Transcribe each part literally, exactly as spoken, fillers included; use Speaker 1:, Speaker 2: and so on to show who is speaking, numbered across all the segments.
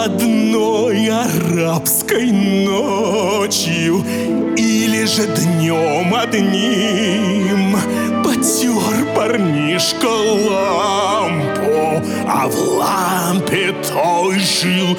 Speaker 1: одной арабской ночью или же днем одним потер парнишка лампу, а в лампе той жил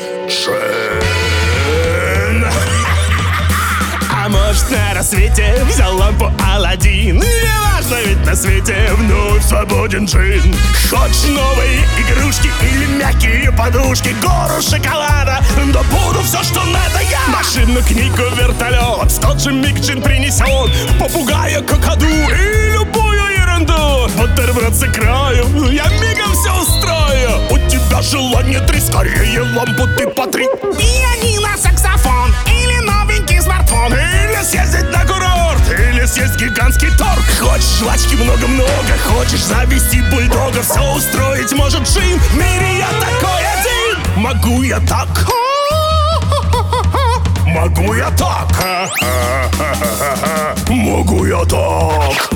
Speaker 1: джин. А может, на рассвете взял лампу Аладдин? Неважно, ведь на свете вновь свободен джин. Хочешь новые игрушки или мягкие подушки, гору шоколада, да буду все, что надо я. Машину, книгу, вертолет, в тот же миг джин принесет попугая, какаду и любую ерунду. Бутерброд с икрою, я мигом все устрою. У тебя желание три, скорее лампу ты потри. Пианино, саксофон или новенький смартфон, или съездить на курорт, или съесть гигантский торт. Хочешь жвачки много-много, хочешь завести бульдога, все устроить может джин. В мире я такой один. Могу я так, могу я так, могу я так.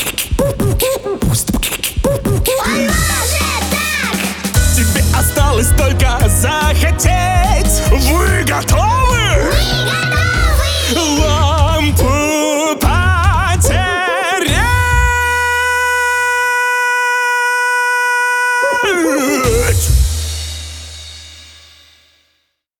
Speaker 1: Тебе осталось только захотеть. Вы готовы?
Speaker 2: Мы готовы!